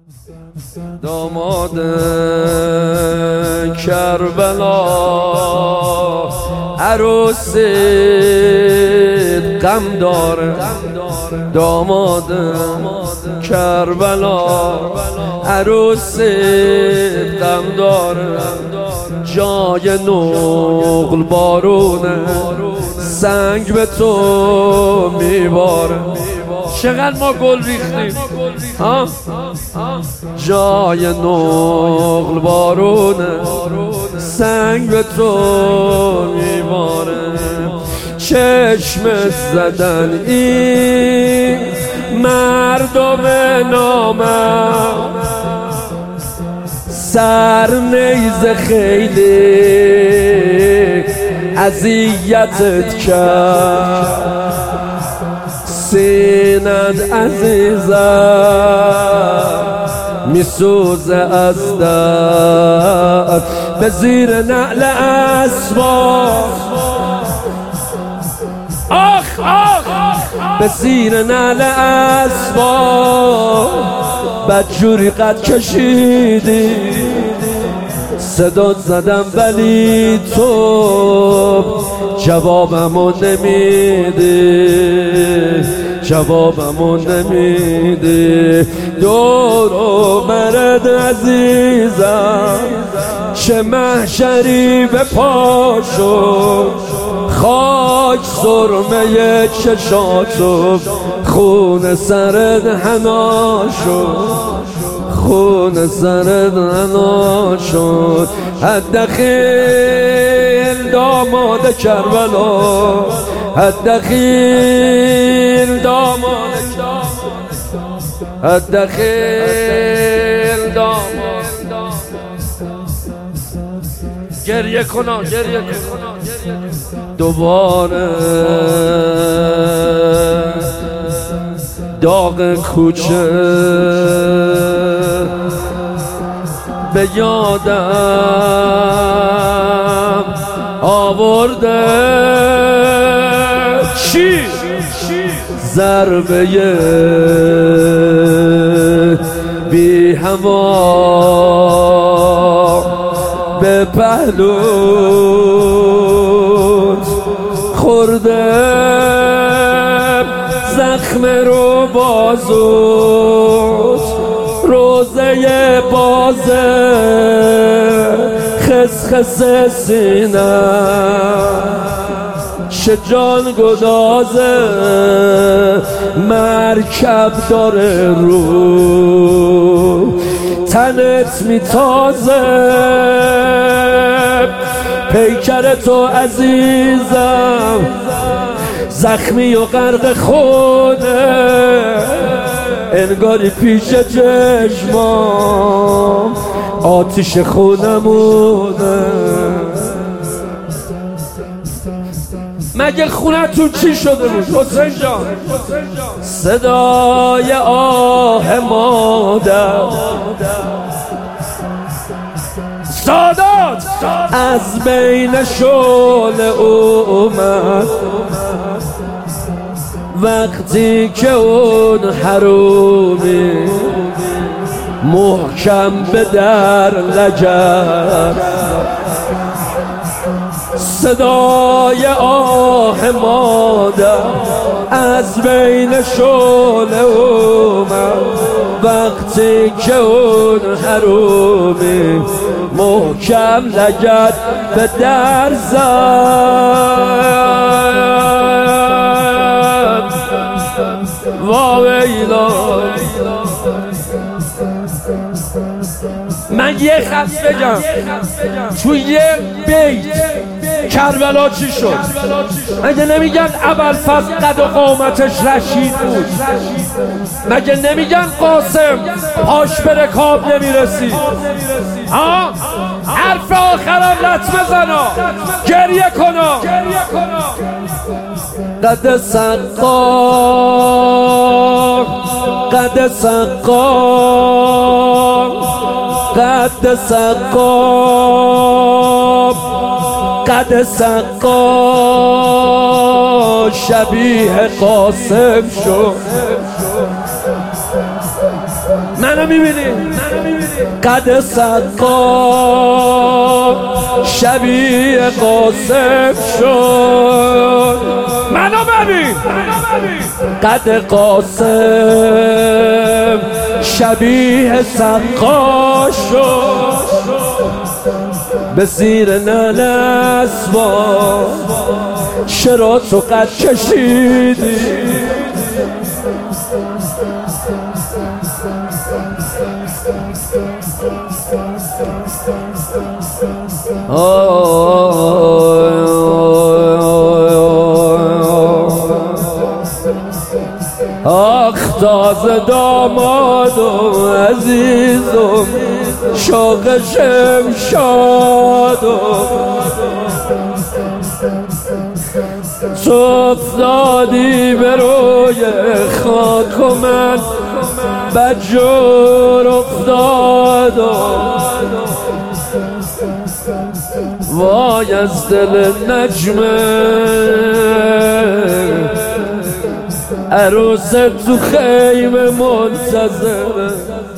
داماد کربلا عروس غم داره، داماد کربلا عروس غم داره، جای نقل بارونه سنگ به تو میباره. چقدر ما گل ریختیم ها؟ جای نقل بارونه سنگ به تو میباره. چشم زدن این مردم نامم، سر نیزه خیلی اذیتت کرد، سینت عزیزم میسوزه از درد، به زیر نعل اسباب آخ آخ، به زیر نعل اسباب بدجوری قد کشیدی، صدات زدم ولی تو جوابمو نمیدی، جوابمو نمیدی. دور و برد عزیزم چه محشری به پا شد، خاک سرمه چشاتو خون سرت حنا شد، خون سرت حنا شد. حداخیل داماد کربلا، حداخیل داماد، حداخیل داماد. گریه کنا، گریه کنا دوباره داغ کوچه به یادم آورده. چی؟ ضربه بی هوا به پهلوت خورده، زخم رو بازوت روزه بازه، خسخس سینم چه جان گدازه، مرکب داره رو تنت میتازه. پیکر تو عزیزم زخمی و غرق خونه، انگاری پیش چشمام آتیش خونمونه. مگه خونتون چی شده بود حسین جان؟ صدای آه مادر سادات از بین شعله اومد، وقتی که اون حرومی محکم به در لگد، صدای آه مادر از بین شعله اومد، وقتی که اون حرومی محکم لگد به در زد. واویلا من یه خط بگم تو یه بیت کربلا چی شد؟ مگه نمیگن ابوالفضل قد و قامتش رشید بود؟ مگه نمیگن قاسم پاش به رکاب نمیرسید؟ ها؟ حرف آخرم لطمه بزنا، گریه کنا. قد سقا، قد سقا، قد سقا، قد سقا شبیه قاسم شد. منو میبینی قد سقا شبیه قاسم شد منو ببین قد قاسم شبیه سقا شد به زیر نلسوا چرا تو قد کشیدی آخ تازه دامادم عزیزم شوق شمشادم تو افتادی به روی خاک و من بدجور افتادم وای از دل نجمه عروس تو خیمه منتظره